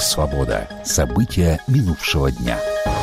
«Свобода». События минувшего дня.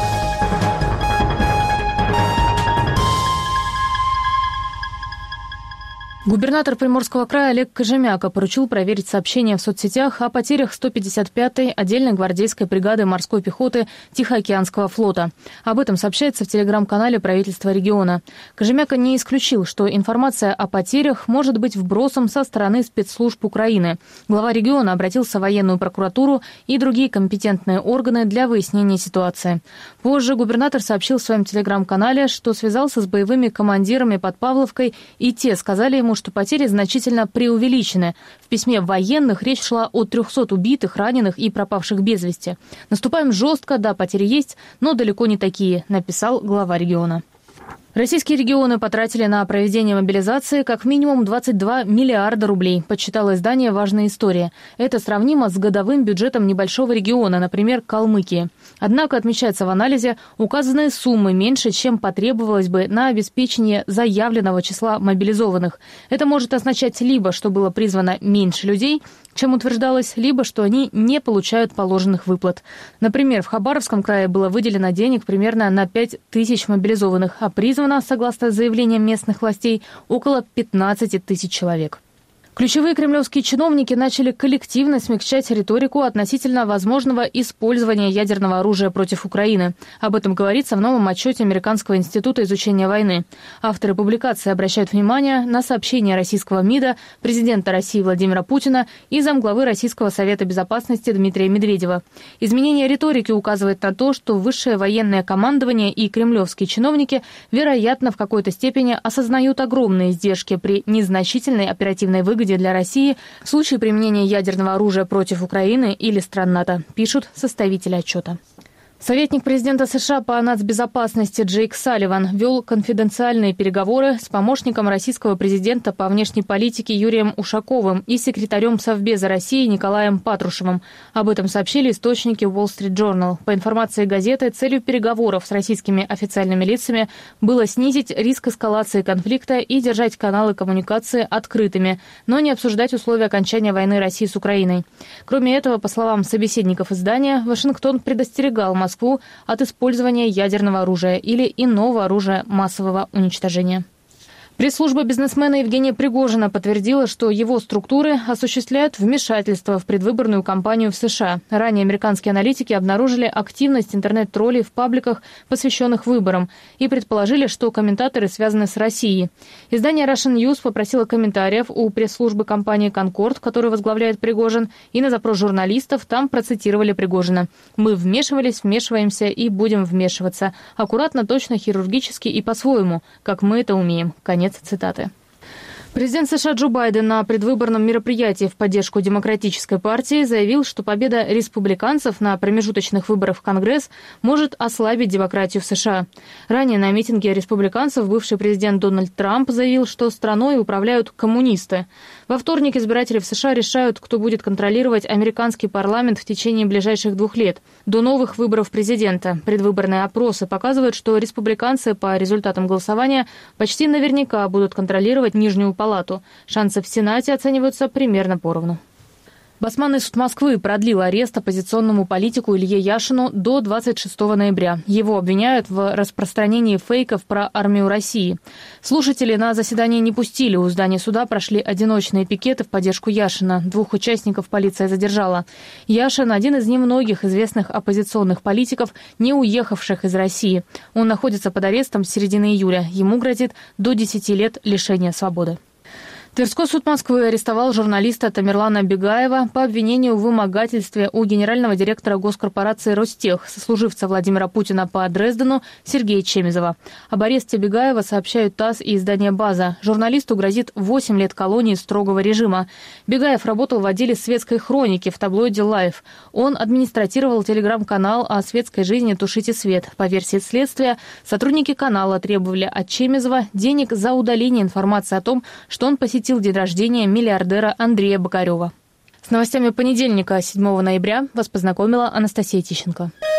Губернатор Приморского края Олег Кожемяка поручил проверить сообщения в соцсетях о потерях 155-й отдельной гвардейской бригады морской пехоты Тихоокеанского флота. Об этом сообщается в телеграм-канале правительства региона. Кожемяка не исключил, что информация о потерях может быть вбросом со стороны спецслужб Украины. Глава региона обратился в военную прокуратуру и другие компетентные органы для выяснения ситуации. Позже губернатор сообщил в своем телеграм-канале, что связался с боевыми командирами под Павловкой, и те сказали ему, что потери значительно преувеличены. В письме военных речь шла о 300 убитых, раненых и пропавших без вести. «Наступаем жестко, да, потери есть, но далеко не такие», написал глава региона. Российские регионы потратили на проведение мобилизации как минимум 22 миллиарда рублей, подсчитало издание «Важная история». Это сравнимо с годовым бюджетом небольшого региона, например, Калмыкии. Однако, отмечается в анализе, указанные суммы меньше, чем потребовалось бы на обеспечение заявленного числа мобилизованных. Это может означать либо, что было призвано меньше людей, чем утверждалось, либо что они не получают положенных выплат. Например, в Хабаровском крае было выделено денег примерно на 5000 мобилизованных, а призвано, согласно заявлениям местных властей, около 15 тысяч человек. Ключевые кремлевские чиновники начали коллективно смягчать риторику относительно возможного использования ядерного оружия против Украины. Об этом говорится в новом отчете Американского института изучения войны. Авторы публикации обращают внимание на сообщения российского МИДа, президента России Владимира Путина и замглавы Российского совета безопасности Дмитрия Медведева. Изменение риторики указывает на то, что высшее военное командование и кремлевские чиновники, вероятно, в какой-то степени осознают огромные издержки при незначительной оперативной выгоде для России в случае применения ядерного оружия против Украины или стран НАТО, пишут составители отчета. Советник президента США по нацбезопасности Джейк Салливан вел конфиденциальные переговоры с помощником российского президента по внешней политике Юрием Ушаковым и секретарем Совбеза России Николаем Патрушевым. Об этом сообщили источники Wall Street Journal. По информации газеты, целью переговоров с российскими официальными лицами было снизить риск эскалации конфликта и держать каналы коммуникации открытыми, но не обсуждать условия окончания войны России с Украиной. Кроме этого, по словам собеседников издания, Вашингтон предостерегал Москву от использования ядерного оружия или иного оружия массового уничтожения. Пресс-служба бизнесмена Евгения Пригожина подтвердила, что его структуры осуществляют вмешательство в предвыборную кампанию в США. Ранее американские аналитики обнаружили активность интернет-троллей в пабликах, посвященных выборам, и предположили, что комментаторы связаны с Россией. Издание Russian News попросило комментариев у пресс-службы компании «Конкорд», которую возглавляет Пригожин, и на запрос журналистов там процитировали Пригожина. «Мы вмешивались, вмешиваемся и будем вмешиваться. Аккуратно, точно, хирургически и по-своему, как мы это умеем». Конец цитаты. Президент США Джо Байден на предвыборном мероприятии в поддержку Демократической партии заявил, что победа республиканцев на промежуточных выборах в Конгресс может ослабить демократию в США. Ранее на митинге республиканцев бывший президент Дональд Трамп заявил, что страной управляют коммунисты. Во вторник избиратели в США решают, кто будет контролировать американский парламент в течение ближайших 2 лет, до новых выборов президента. Предвыборные опросы показывают, что республиканцы по результатам голосования почти наверняка будут контролировать Нижнюю палату. Шансы в Сенате оцениваются примерно поровну. Басманный суд Москвы продлил арест оппозиционному политику Илье Яшину до 26 ноября. Его обвиняют в распространении фейков про армию России. Слушатели на заседание не пустили. У здания суда прошли одиночные пикеты в поддержку Яшина. 2 участников полиция задержала. Яшин – один из немногих известных оппозиционных политиков, не уехавших из России. Он находится под арестом с середины июля. Ему грозит до 10 лет лишения свободы. Тверской суд Москвы арестовал журналиста Тамерлана Бегаева по обвинению в вымогательстве у генерального директора госкорпорации «Ростех», сослуживца Владимира Путина по Дрездену Сергея Чемизова. Об аресте Бегаева сообщают ТАСС и издание «База». Журналисту грозит 8 лет колонии строгого режима. Бегаев работал в отделе светской хроники в таблоиде «Лайф». Он администратировал телеграм-канал о светской жизни «Тушите свет». По версии следствия, сотрудники канала требовали от Чемизова денег за удаление информации о том, что он посетил день рождения миллиардера Андрея Бокарева. С новостями понедельника, 7 ноября, вас познакомила Анастасия Тищенко.